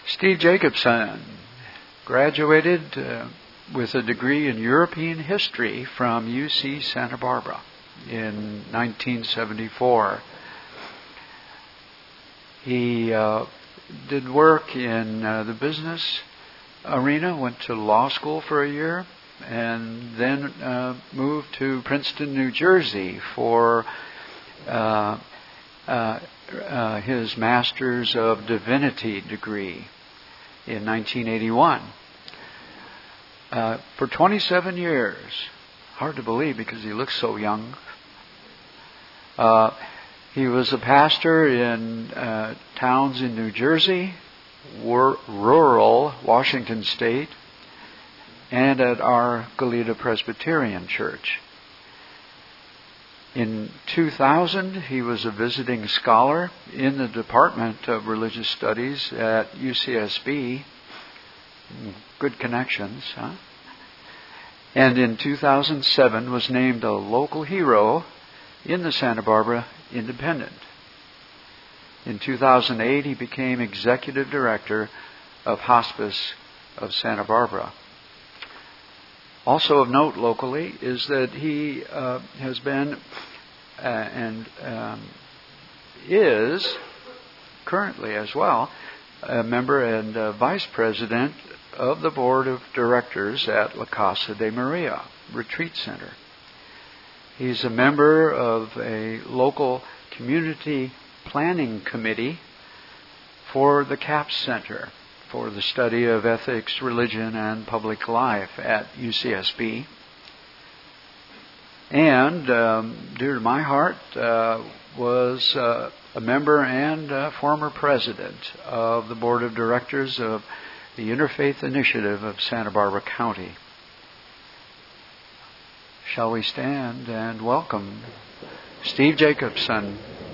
Steve Jacobson graduated with a degree in European history from UC Santa Barbara in 1974. He did work in the business arena, went to law school for a year, and then moved to Princeton, New Jersey for his Master's of Divinity degree in 1981. For 27 years, hard to believe because he looks so young, he was a pastor in towns in New Jersey, rural Washington State, and at our Goleta Presbyterian Church. In 2000, he was a visiting scholar in the Department of Religious Studies at UCSB. Good connections, huh? And in 2007 was named a local hero in the Santa Barbara Independent. In 2008, he became Executive Director of Hospice of Santa Barbara. Also of note locally is that he has been and is currently as well a member and vice president of the board of directors at La Casa de Maria Retreat Center. He's a member of a local community planning committee for the CAPS Center for the study of ethics, religion, and public life at UCSB. And, dear to my heart, was a member and former president of the board of directors of the Interfaith Initiative of Santa Barbara County. Shall we stand and welcome Steve Jacobson?